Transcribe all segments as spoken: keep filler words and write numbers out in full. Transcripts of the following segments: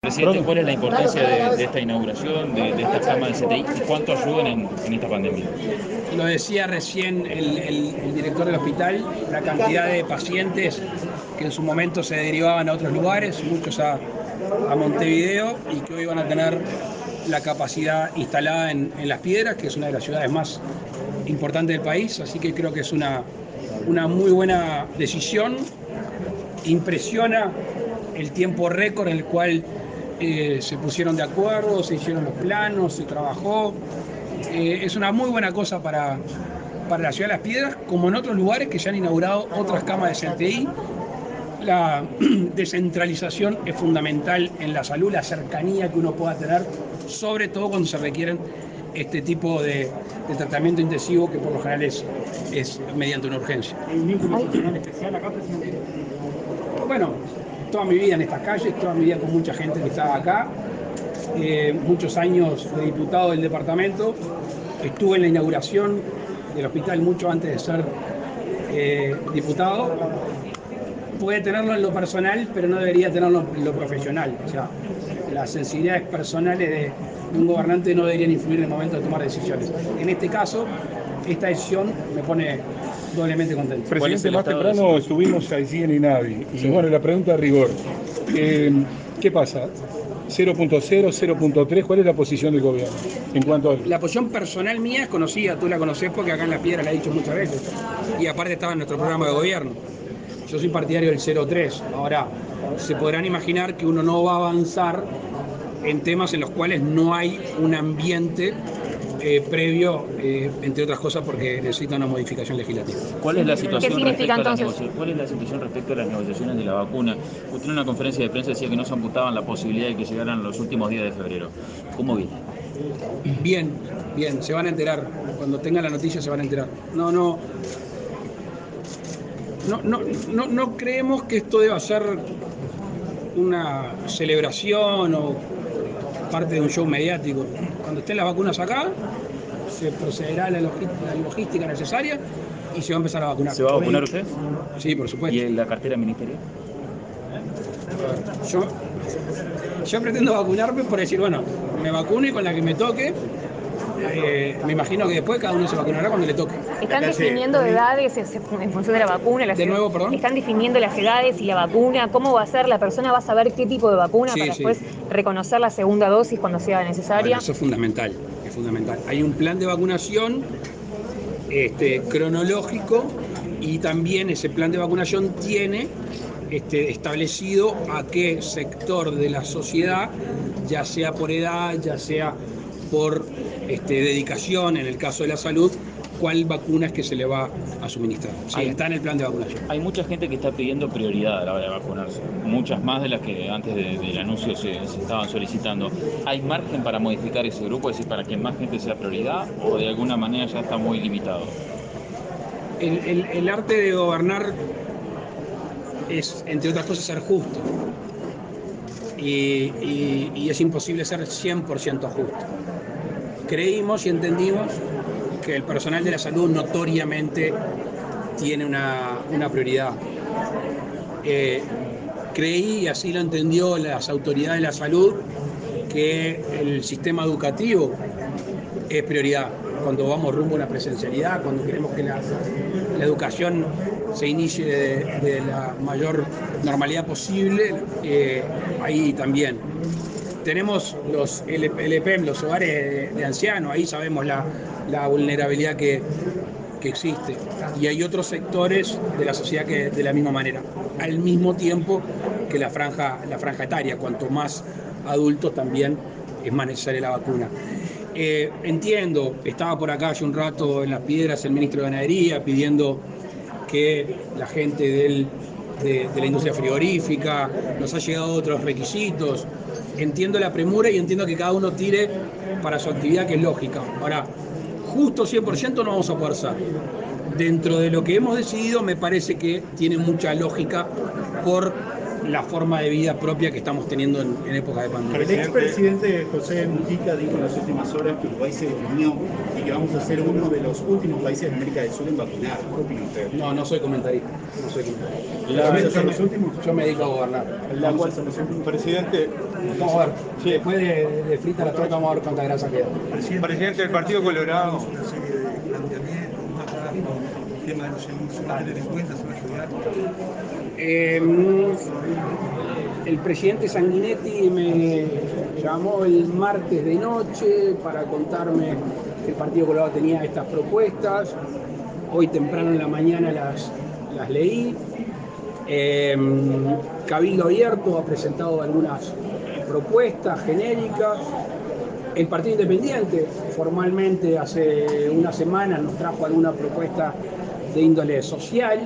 Presidente, ¿cuál es la importancia de, de esta inauguración, de, de esta cama de C T I y cuánto ayudan en, en esta pandemia? Lo decía recién el, el, el director del hospital, la cantidad de pacientes que en su momento se derivaban a otros lugares, muchos a, a Montevideo, y que hoy van a tener la capacidad instalada en, en Las Piedras, que es una de las ciudades más importantes del país, así que creo que es una, una muy buena decisión. Impresiona el tiempo récord en el cual eh, se pusieron de acuerdo, se hicieron los planos, se trabajó. Eh, es una muy buena cosa para, para la ciudad de Las Piedras, como en otros lugares que ya han inaugurado otras camas de C T I. La descentralización es fundamental en la salud, la cercanía que uno pueda tener, sobre todo cuando se requieren este tipo de, de tratamiento intensivo, que por lo general es, es mediante una urgencia. ¿Hay un vínculo personal especial acá, presidente? Bueno, toda mi vida en estas calles, toda mi vida con mucha gente que estaba acá, eh, muchos años de diputado del departamento, estuve en la inauguración del hospital mucho antes de ser eh, diputado. Puede tenerlo en lo personal, pero no debería tenerlo en lo profesional. O sea, las sensibilidades personales de un gobernante no deberían influir en el momento de tomar decisiones. En este caso, esta decisión me pone doblemente contento. Presidente, más temprano estuvimos allí en INAVI. Sí. Y bueno, la pregunta de rigor. Eh, ¿Qué pasa? ¿cero punto cero, cero punto tres? ¿Cuál es la posición del gobierno en cuanto a...? La posición personal mía es conocida, tú la conocés porque acá en Las Piedras la he dicho muchas veces. Y aparte estaba en nuestro programa de gobierno. Yo soy partidario del cero punto tres. Ahora, se podrán imaginar que uno no va a avanzar en temas en los cuales no hay un ambiente eh, previo, eh, entre otras cosas, porque necesita una modificación legislativa. ¿Cuál es la situación ¿Qué significa respecto entonces? A las ¿Cuál es la situación respecto a las negociaciones de la vacuna? Usted en una conferencia de prensa decía que no se amputaban la posibilidad de que llegaran los últimos días de febrero. ¿Cómo viene? Bien, bien, se van a enterar. Cuando tengan la noticia se van a enterar. No, no. No, no, no, no creemos que esto deba ser una celebración o parte de un show mediático. Cuando estén las vacunas acá, se procederá a la logística necesaria y se va a empezar a vacunar. ¿Se va a vacunar usted? Sí, por supuesto. ¿Y en la cartera ministerial? Yo, yo pretendo vacunarme por decir, bueno, me vacuno y con la que me toque. Eh, me imagino que después cada uno se vacunará cuando le toque. ¿Están definiendo edades en función de la vacuna? La de nuevo, perdón. ¿Están definiendo las edades y la vacuna? ¿Cómo va a ser? ¿La persona va a saber qué tipo de vacuna sí, para sí. después reconocer la segunda dosis cuando sea necesaria? Bueno, eso es fundamental, es fundamental. Hay un plan de vacunación este, cronológico y también ese plan de vacunación tiene este, establecido a qué sector de la sociedad, ya sea por edad, ya sea por este, dedicación, en el caso de la salud, cuál vacuna es que se le va a suministrar. Sí, hay, está en el plan de vacunación. Hay mucha gente que está pidiendo prioridad a la hora de vacunarse, muchas más de las que antes de, del anuncio se, se estaban solicitando. ¿Hay margen para modificar ese grupo, es decir, para que más gente sea prioridad, o de alguna manera ya está muy limitado? El, el, el arte de gobernar es, entre otras cosas, ser justo. Y, y, y es imposible ser cien por ciento justo. Creímos y entendimos que el personal de la salud notoriamente tiene una, una prioridad. Eh, creí, y así lo entendió las autoridades de la salud, que el sistema educativo es prioridad. Cuando vamos rumbo a una presencialidad, cuando queremos que la, la educación se inicie de, de la mayor normalidad posible, eh, ahí también. Tenemos los L P M, los hogares de, de ancianos, ahí sabemos la, la vulnerabilidad que, que existe. Y hay otros sectores de la sociedad que de la misma manera, al mismo tiempo que la franja, la franja etaria. Cuanto más adultos también es más necesaria la vacuna. Eh, entiendo, estaba por acá hace un rato en Las Piedras el ministro de Ganadería pidiendo que la gente del, de, de la industria frigorífica, nos ha llegado otros requisitos. Entiendo la premura y entiendo que cada uno tire para su actividad, que es lógica. Ahora, justo cien por ciento no vamos a poder ser. Dentro de lo que hemos decidido, me parece que tiene mucha lógica por la forma de vida propia que estamos teniendo en, en época de pandemia. El expresidente José Mujica dijo en las últimas horas que Uruguay se definió y que vamos a ser uno de los últimos países de América del Sur en vacunar. ¿Qué opina usted? No, no soy comentarista. No soy comentarista. ¿Cuáles son los últimos? Yo me dedico a gobernar. ¿Cuáles son los últimos? Presidente, Vamos a ver, sí. Después de, de frita la torta vamos a ver cuánta grasa queda. Presidente, Presidente del Partido Colorado. Una serie de planteamientos, más acá, el tema de los seguros se va a tener en cuenta, se va a estudiar. Eh, el presidente Sanguinetti me llamó el martes de noche para contarme que el Partido Colorado tenía estas propuestas. Hoy temprano en la mañana las, las leí. Eh, Cabildo Abierto ha presentado algunas propuestas genéricas. El Partido Independiente formalmente hace una semana nos trajo alguna propuesta de índole social.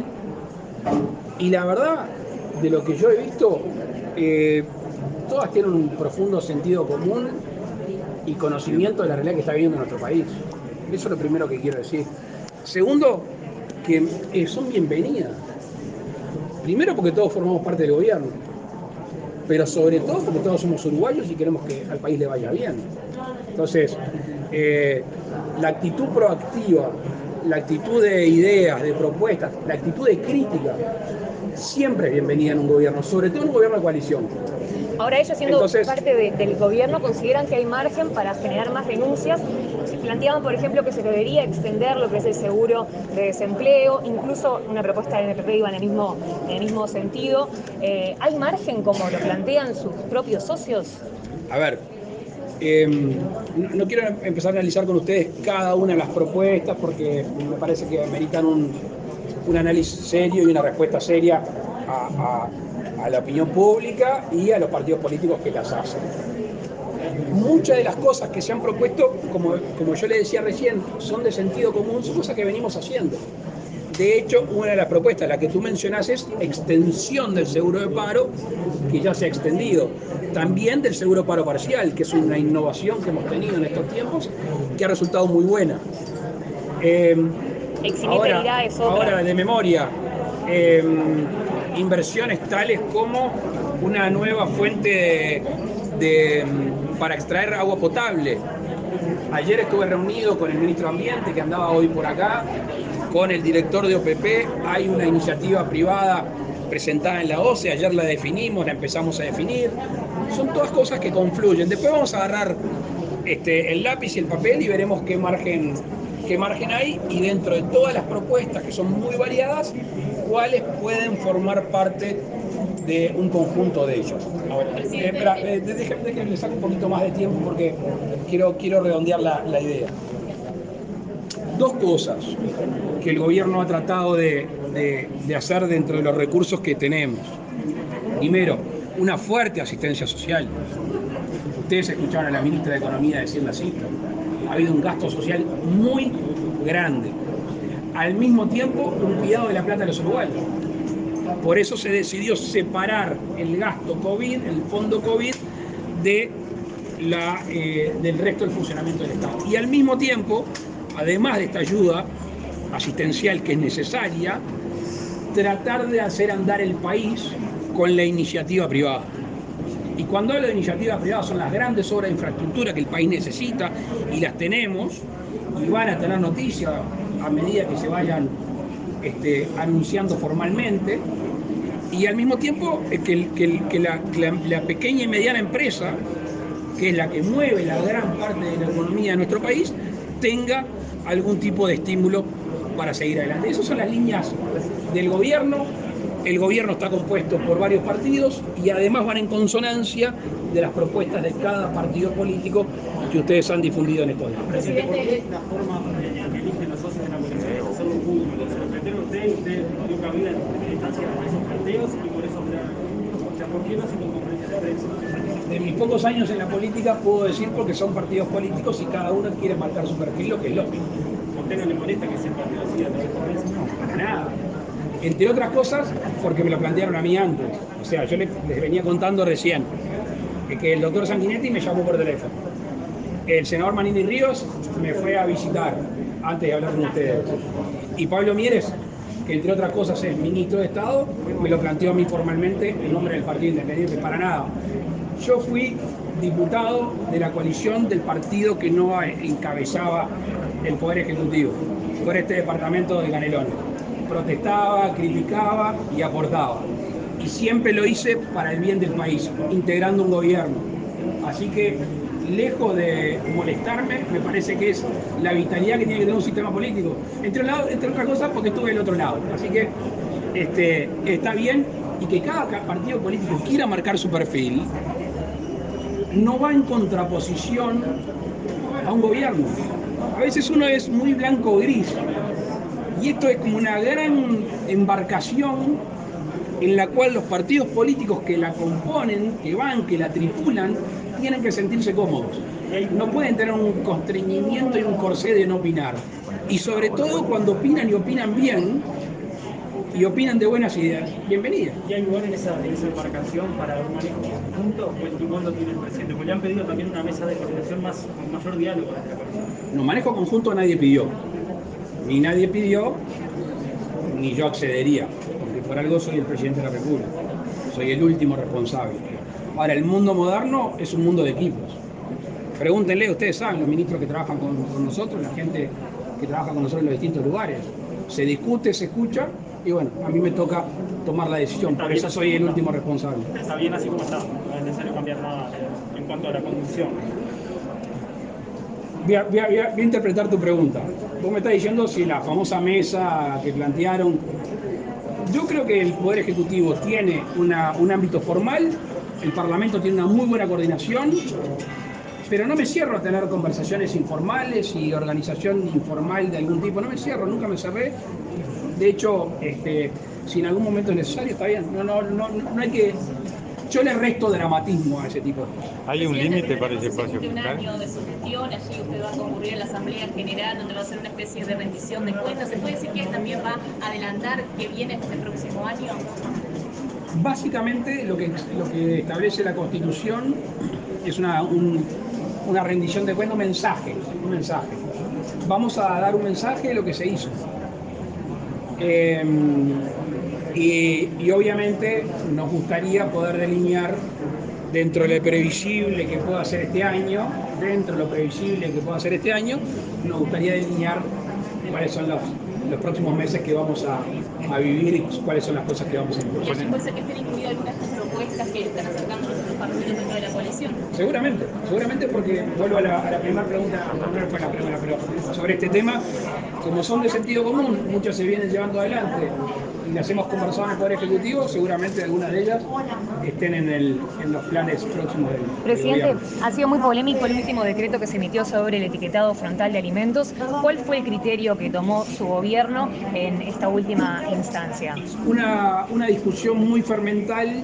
Y la verdad, de lo que yo he visto, eh, todas tienen un profundo sentido común y conocimiento de la realidad que está viviendo nuestro país. Eso es lo primero que quiero decir. Segundo, que eh, son bienvenidas. Primero porque todos formamos parte del gobierno, pero sobre todo porque todos somos uruguayos y queremos que al país le vaya bien. Entonces, eh, la actitud proactiva, la actitud de ideas, de propuestas, la actitud de crítica, siempre es bienvenida en un gobierno, sobre todo en un gobierno de coalición. Ahora ellos, siendo Entonces, parte de, del gobierno, consideran que hay margen para generar más renuncias. Planteaban, por ejemplo, que se debería extender lo que es el seguro de desempleo, incluso una propuesta del M P P iba en el mismo, en el mismo sentido. Eh, ¿Hay margen, como lo plantean sus propios socios? A ver, eh, no quiero empezar a analizar con ustedes cada una de las propuestas porque me parece que meritan un, un análisis serio y una respuesta seria a, a, a la opinión pública y a los partidos políticos que las hacen. Muchas de las cosas que se han propuesto, como, como yo le decía recién, son de sentido común, son cosas que venimos haciendo. De hecho, una de las propuestas, la que tú mencionás, es extensión del seguro de paro, que ya se ha extendido. También del seguro paro parcial, que es una innovación que hemos tenido en estos tiempos, que ha resultado muy buena. Eh, ahora, es otra. ahora, de memoria, eh, inversiones tales como una nueva fuente de, de, para extraer agua potable. Ayer estuve reunido con el ministro de Ambiente, que andaba hoy por acá, con el director de O P P. Hay una iniciativa privada presentada en la O C E, ayer la definimos, la empezamos a definir. Son todas cosas que confluyen. Después vamos a agarrar este, el lápiz y el papel y veremos qué margen, qué margen hay, y dentro de todas las propuestas, que son muy variadas, cuáles pueden formar parte de un conjunto de ellos. Ahora, eh, espera, eh, déjenme que le saque un poquito más de tiempo porque quiero, quiero redondear la, la idea. Dos cosas que el gobierno ha tratado de, de, de hacer dentro de los recursos que tenemos. Primero, una fuerte asistencia social. Ustedes escucharon a la ministra de Economía decir la cifra. Ha habido un gasto social muy grande. Al mismo tiempo, un cuidado de la plata de los uruguayos. Por eso se decidió separar el gasto COVID, el fondo COVID, de la, eh, del resto del funcionamiento del Estado. Y al mismo tiempo, además de esta ayuda asistencial que es necesaria, tratar de hacer andar el país con la iniciativa privada. Y cuando hablo de iniciativa privada son las grandes obras de infraestructura que el país necesita, y las tenemos, y van a tener noticias a medida que se vayan este, anunciando formalmente. Y al mismo tiempo que, que, que, la, que la, la pequeña y mediana empresa, que es la que mueve la gran parte de la economía de nuestro país, tenga algún tipo de estímulo para seguir adelante. Esas son las líneas del gobierno. El gobierno está compuesto por varios partidos y además van en consonancia de las propuestas de cada partido político que ustedes han difundido en estos días. Presidente, ¿por qué la forma que eligen los socios de la coalición es hacerlo público? Se lo plantearon ustedes, usted dio cabida en instancia a esos planteos y por eso, o sea, ¿por qué no se con conferencia de prensa? De mis pocos años en la política puedo decir porque son partidos políticos y cada uno quiere marcar su perfil, lo que es lógico. ¿A usted no le molesta que sea partido así a través de prensa? No, para nada. Entre otras cosas, porque me lo plantearon a mí antes. O sea, yo les, les venía contando recién que el doctor Sanguinetti me llamó por teléfono. El senador Manini Ríos me fue a visitar antes de hablar con ustedes. Y Pablo Mieres, que entre otras cosas es ministro de Estado, me lo planteó a mí formalmente en nombre del Partido Independiente. Para nada. Yo fui diputado de la coalición del partido que no encabezaba el Poder Ejecutivo, por este departamento de Canelones. Protestaba, criticaba y aportaba. y siempre lo hice para el bien del país, integrando un gobierno. Así que, lejos de molestarme, me parece que es la vitalidad que tiene que tener un sistema político. Entre, lado, entre otras cosas, porque estuve del otro lado. Así que este, está bien, y que cada partido político quiera marcar su perfil, no va en contraposición a un gobierno. A veces uno es muy blanco o gris, y esto es como una gran embarcación en la cual los partidos políticos que la componen, que van, que la tripulan, tienen que sentirse cómodos. No pueden tener un constreñimiento y un corsé de no opinar. Y sobre todo cuando opinan y opinan bien, y opinan de buenas ideas, bienvenida. ¿Y hay lugar en esa, en esa embarcación para un manejo conjunto o el timón lo tiene el presidente? Porque le han pedido también una mesa de coordinación más, con mayor diálogo con la coalición. No, manejo conjunto nadie pidió. Ni nadie pidió, ni yo accedería, porque por algo soy el presidente de la República. Soy el último responsable. Ahora, el mundo moderno es un mundo de equipos. Pregúntenle, ustedes saben, los ministros que trabajan con, con nosotros, la gente que trabaja con nosotros en los distintos lugares. Se discute, se escucha, y bueno, a mí me toca tomar la decisión, por eso soy el último responsable. Está bien así como está, no es necesario cambiar nada en cuanto a la conducción. Voy a, voy, a, voy a interpretar tu pregunta. Vos me estás diciendo si la famosa mesa que plantearon. Yo creo que el Poder Ejecutivo tiene una, un ámbito formal, el Parlamento tiene una muy buena coordinación, pero no me cierro a tener conversaciones informales y organización informal de algún tipo. No me cierro, nunca me cerré. De hecho, este, si en algún momento es necesario, está bien. No, no, no, no hay que. Yo le resto dramatismo a ese tipo de cosas. ¿Hay un límite para ese espacio un fiscal? año de su gestión, allí usted va a concurrir a la Asamblea General, donde va a ser una especie de rendición de cuentas. ¿Se puede decir que también va a adelantar qué viene este próximo año? Básicamente, lo que, lo que establece la Constitución es una, un, una rendición de cuentas, un mensaje, un mensaje. Vamos a dar un mensaje de lo que se hizo. Eh, y, y obviamente nos gustaría poder delinear dentro de lo previsible que pueda ser este año, dentro de lo previsible que pueda ser este año, nos gustaría delinear cuáles son los, los próximos meses que vamos a, a vivir y cuáles son las cosas que vamos a impulsar. ¿Y allí puede ser que estén incluidas algunas propuestas que están acercando los otros partidos dentro de la coalición? Seguramente, seguramente porque vuelvo a la, a la primera pregunta, no fue la primera, pero sobre este tema, como son de sentido común, muchas se vienen llevando adelante y las hemos conversado en el Poder Ejecutivo, seguramente algunas de ellas estén en, el, en los planes próximos del, Presidente, del gobierno. ha sido muy polémico el último decreto que se emitió sobre el etiquetado frontal de alimentos. ¿Cuál fue el criterio que tomó su gobierno en esta última instancia? Una, una discusión muy fermental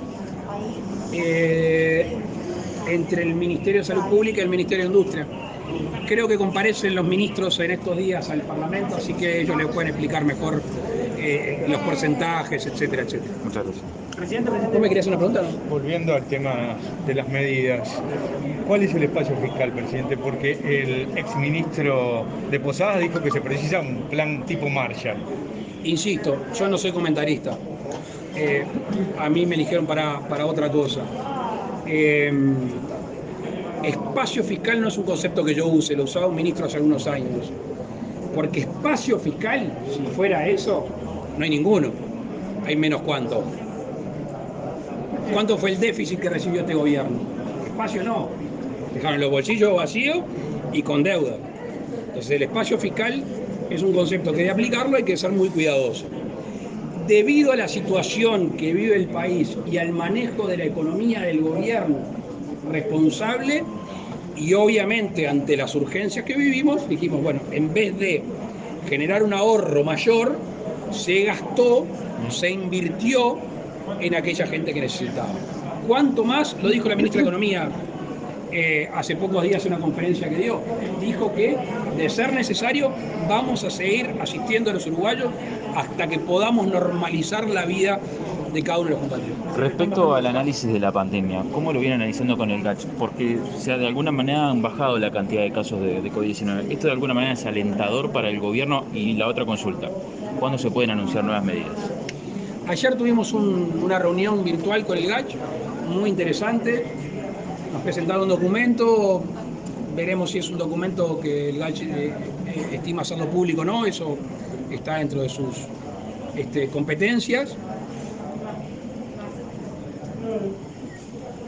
eh, entre el Ministerio de Salud Pública y el Ministerio de Industria. Creo que comparecen los ministros en estos días al Parlamento, así que ellos les pueden explicar mejor eh, los porcentajes, etcétera, etcétera. Muchas gracias. Presidente, ¿Vos presidente. me querías hacer una pregunta? No? Volviendo al tema de las medidas, ¿cuál es el espacio fiscal, presidente? Porque el exministro de Posadas dijo que se precisa un plan tipo Marshall. Insisto, yo no soy comentarista. Eh, a mí me eligieron para, para otra cosa. Eh, espacio fiscal no es un concepto que yo use, lo usaba un ministro hace algunos años. Porque espacio fiscal, si fuera eso, no hay ninguno. Hay menos cuánto. ¿Cuánto fue el déficit que recibió este gobierno? Espacio no. Dejaron los bolsillos vacíos y con deuda. Entonces el espacio fiscal es un concepto que de aplicarlo hay que ser muy cuidadoso. Debido a la situación que vive el país y al manejo de la economía del gobierno responsable, y obviamente ante las urgencias que vivimos, dijimos, bueno, en vez de generar un ahorro mayor, se gastó, se invirtió en aquella gente que necesitaba. ¿Cuánto más? Lo dijo la ministra de Economía eh, hace pocos días en una conferencia que dio. Dijo que, de ser necesario, vamos a seguir asistiendo a los uruguayos hasta que podamos normalizar la vida de cada uno de los compatriotas. Respecto al análisis de la pandemia, ¿cómo lo viene analizando con el G A C H? Porque o sea, de alguna manera han bajado la cantidad de casos de, de COVID diecinueve. ¿Esto de alguna manera es alentador para el gobierno? Y la otra consulta, ¿cuándo se pueden anunciar nuevas medidas? Ayer tuvimos un, una reunión virtual con el G A C H, muy interesante. Nos presentaron un documento, veremos si es un documento que el G A C H eh, eh, estima hacerlo público o no, eso está dentro de sus este, competencias.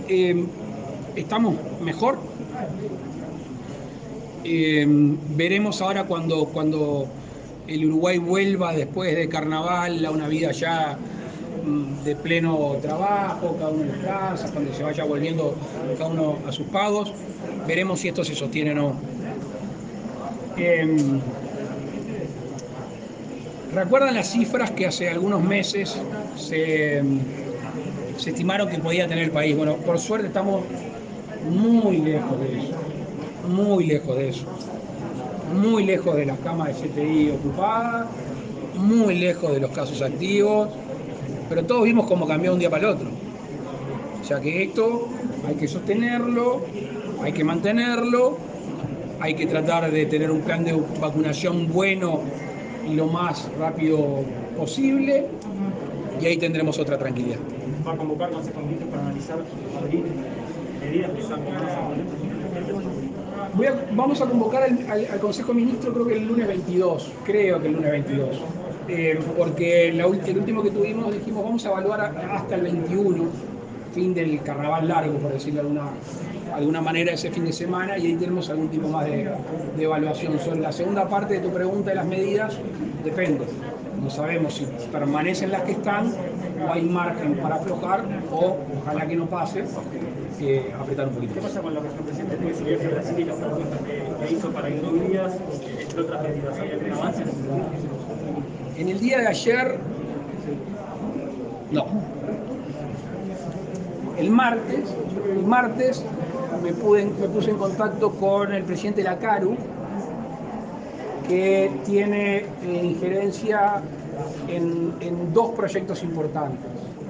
Eh, estamos mejor. Eh, veremos ahora cuando, cuando el Uruguay vuelva después de carnaval a una vida ya mm, de pleno trabajo, cada uno en las casas, cuando se vaya volviendo cada uno a sus pagos, veremos si esto se sostiene o no. Eh, ¿Recuerdan las cifras que hace algunos meses se, se estimaron que podía tener el país? Bueno, por suerte estamos muy lejos de eso, muy lejos de eso, muy lejos de las camas de C T I ocupadas, muy lejos de los casos activos, pero todos vimos cómo cambió de un día para el otro. O sea que esto hay que sostenerlo, hay que mantenerlo, hay que tratar de tener un plan de vacunación bueno y lo más rápido posible, y ahí tendremos otra tranquilidad. ¿Va a convocar Consejo de Ministros para analizar abrir medidas que están Voy a, vamos a convocar al, al, al Consejo de Ministros creo que el lunes veintidós, creo que el lunes veintidós, eh, porque la, el último que tuvimos dijimos vamos a evaluar a, hasta el veintiuno, fin del carnaval largo, por decirlo de alguna, alguna manera, ese fin de semana, y ahí tenemos algún tipo más de, de evaluación. Sobre la segunda parte de tu pregunta de las medidas, depende. No sabemos si permanecen las que están o hay margen para aflojar o, ojalá que no pase, eh, apretar un poquito. ¿Qué pasa con lo que el presidente tuvo su viaje a Brasil y las propuestas que, que hizo para hidrovías, entre otras medidas? ¿Hay algún avance? En el día de ayer, no. El martes, el martes me, pude, me puse en contacto con el presidente de la CARU, que tiene eh, injerencia en, en dos proyectos importantes.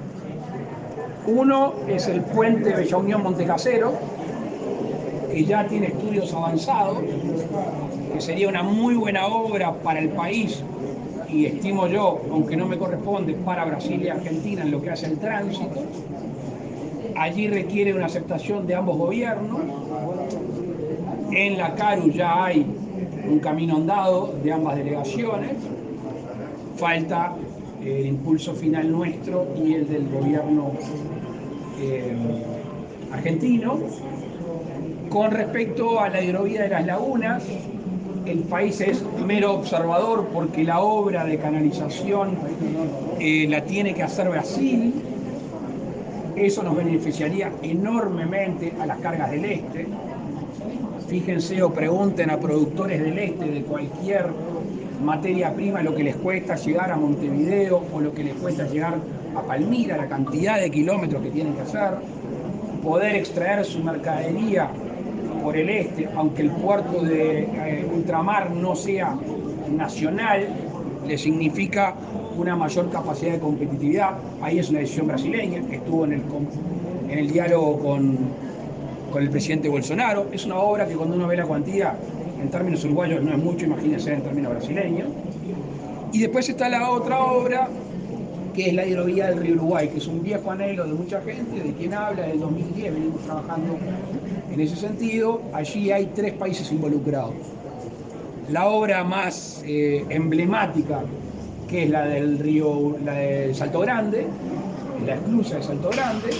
Uno es el puente Bella Unión-Montecasero, que ya tiene estudios avanzados, que sería una muy buena obra para el país, y estimo yo, aunque no me corresponde, para Brasil y Argentina en lo que hace el tránsito. Allí requiere una aceptación de ambos gobiernos. En la CARU ya hay un camino andado de ambas delegaciones. Falta el impulso final nuestro y el del gobierno eh, argentino. Con respecto a la hidrovía de las lagunas, el país es mero observador porque la obra de canalización eh, la tiene que hacer Brasil. Eso nos beneficiaría enormemente a las cargas del este. Fíjense o pregunten a productores del este de cualquier materia prima lo que les cuesta llegar a Montevideo o lo que les cuesta llegar a Palmira, la cantidad de kilómetros que tienen que hacer, poder extraer su mercadería por el este, aunque el puerto de eh, ultramar no sea nacional, le significa una mayor capacidad de competitividad. Ahí es una decisión brasileña, que estuvo en el, en el diálogo con, con el presidente Bolsonaro. Es una obra que cuando uno ve la cuantía, en términos uruguayos no es mucho, imagínense en términos brasileños. Y después está la otra obra, que es la hidrovía del río Uruguay, que es un viejo anhelo de mucha gente, de quien habla, del dos mil diez venimos trabajando en ese sentido. Allí hay tres países involucrados. La obra más eh, emblemática, que es la del río, la de Salto Grande, la esclusa de Salto Grande,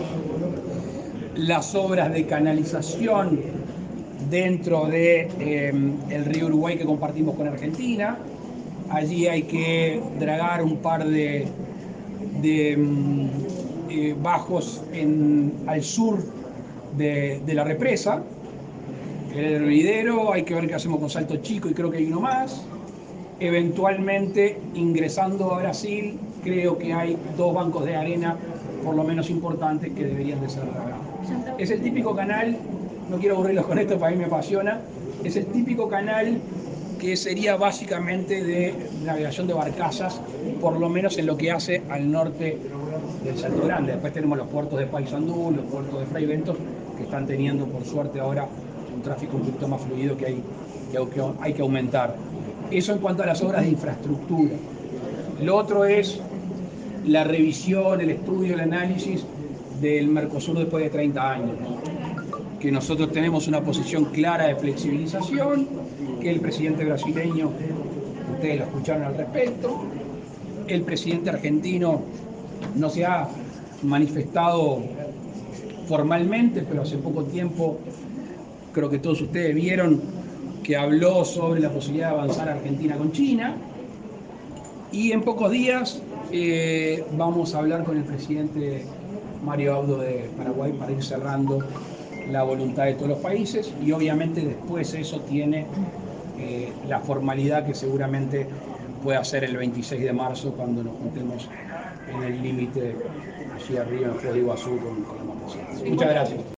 las obras de canalización dentro de eh, el río Uruguay que compartimos con Argentina. Allí hay que dragar un par de, de eh, bajos en, al sur de, de la represa. El hervidero, hay que ver qué hacemos con Salto Chico y creo que hay uno más. Eventualmente, ingresando a Brasil, creo que hay dos bancos de arena, por lo menos importantes, que deberían de ser dragados. Es el típico canal, no quiero aburrirlos con esto, para mí me apasiona, es el típico canal que sería básicamente de navegación de barcazas, por lo menos en lo que hace al norte del Salto Grande. Después tenemos los puertos de Paysandú, los puertos de Fray Bentos, que están teniendo, por suerte, ahora un tráfico un poquito más fluido que hay que, que hay que aumentar. Eso en cuanto a las obras de infraestructura. Lo otro es la revisión, el estudio, el análisis del Mercosur después de treinta años. Que nosotros tenemos una posición clara de flexibilización, que el presidente brasileño, ustedes lo escucharon al respecto, el presidente argentino no se ha manifestado formalmente, pero hace poco tiempo, creo que todos ustedes vieron que habló sobre la posibilidad de avanzar Argentina con China. Y en pocos días eh, vamos a hablar con el presidente Mario Abdo de Paraguay para ir cerrando la voluntad de todos los países, y obviamente después eso tiene eh, la formalidad que seguramente pueda ser el veintiséis de marzo, cuando nos juntemos en el límite allí arriba en Foz de Iguazú con, con la Matacena. Muchas gracias.